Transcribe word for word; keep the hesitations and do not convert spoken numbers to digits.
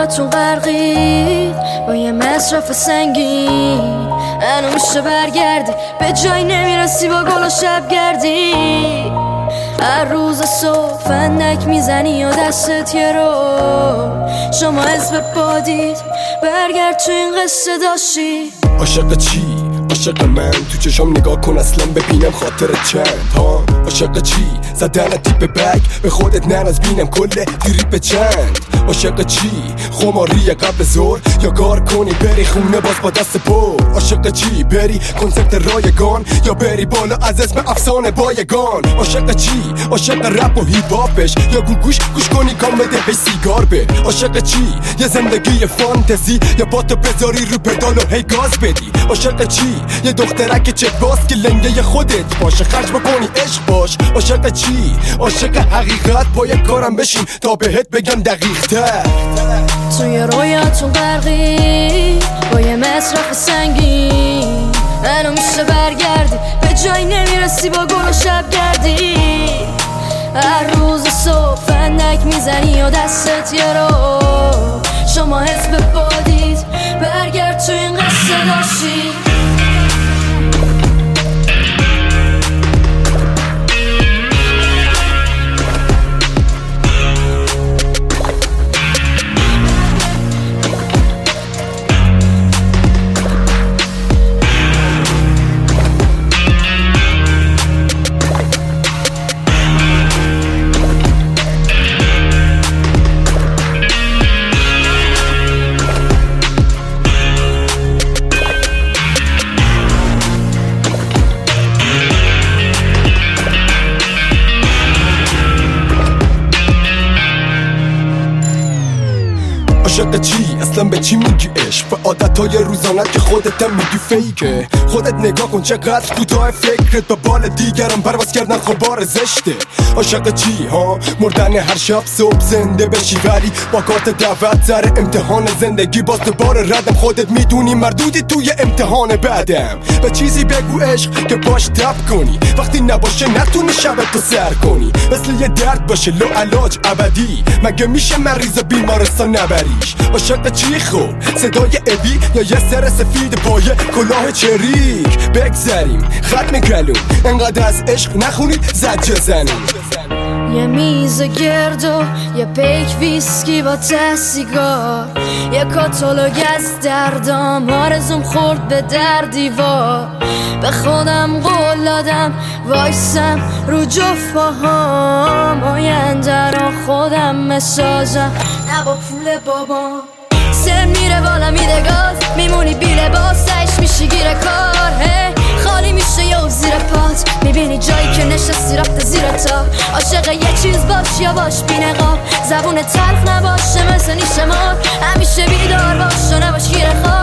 رویاتون غرقید با یه مصرف سنگین. الان میشه برگردی به جای نمیرسی با گل و شب گردی. هر روز صبح فندک میزنی و دستت یه رو شما اسم بادید برگرد تو این قصه داشتی. عاشق چی؟ عاشق من تو چشام نگاه کن اصلا ببینم خاطر چند ها. عاشق چی؟ زدن تیپ بگ به خودت نراز بینم کل دیری به چند. عاشق چی؟ خماری قبل زور یا کار کنی بری خونه باز با دست پر. عاشق چی؟ بری کنسرت رایگان یا بری بالا از اسم افسانه بایگان. عاشق چی؟ عاشق رپ و هیپ هاپش یا گوگوش گوش کنی کام بده هی سیگار به. عاشق چی؟ یه زندگی فانتزی یا با تو بذاری رو پدال و هی گاز بدی. عاشق چی؟ یه دخترک چک باز که لنگه خودت باشه خرج بکنی عشق باش. عاشق چی؟ عاشق حقیقت پای کارم بشین تا بهت بگم دقیق تر. توی رویاتون غرقی با یه مصرف سنگین. الان میشه برگردی به جای نمیرسی با گل و شب گردی. هر روز صبح فندک میزنی و دستت یه رو شما حسب بادید برگرد تو این قصه داشتی. عاشق چی؟ اصلا به چی میگی عشق؟ به عادتهای روزانت که خودت هم میگی فیکه. خودت نگاه کن چقدر کوتاه فکرت به بال دیگران پرواز کردن خبار زشته. عاشق چی ها؟ مردن هر شب صبح زنده بشی ولی با کارت دعوت سر امتحان زندگی باز دوباره ردم. خودت میدونی مردودی توی امتحان بعدم. به چیزی بگو عشق که باش تب کنی وقتی نباشه نتونی شبت تو سر کنی. مثل یه درد باشه لو علاج ابدی مگه میشه مریض بیمارستان نبریش. عاشق چی خوب؟ صدای ابی یا یه سر سفید با یه کلاه چریک؟ بگذریم ختم کلوم انقدر از عشق نخونید زجه زنیم. یه میز گرد و یه پیک ویسکی با ته سیگار. یه کاتالوگ از دردام آرزوم خورد به در دیوار. به خودم قول دادم وایسم رو جفت پاهام. آینده را خودم مسازم نه با پول بابام. سر میره بالا میده گاز میمونی بی لباس تهش میشی گیر کار. خالی میشه یا زیر پات میبینی جایی که نشستی رفته زیر تا. عاشق یه چیز باش یا باش بی نقاب. زبون تلخ نباشه مثل نیش مار. همیشه بیدار باش و نباش گیر خواب.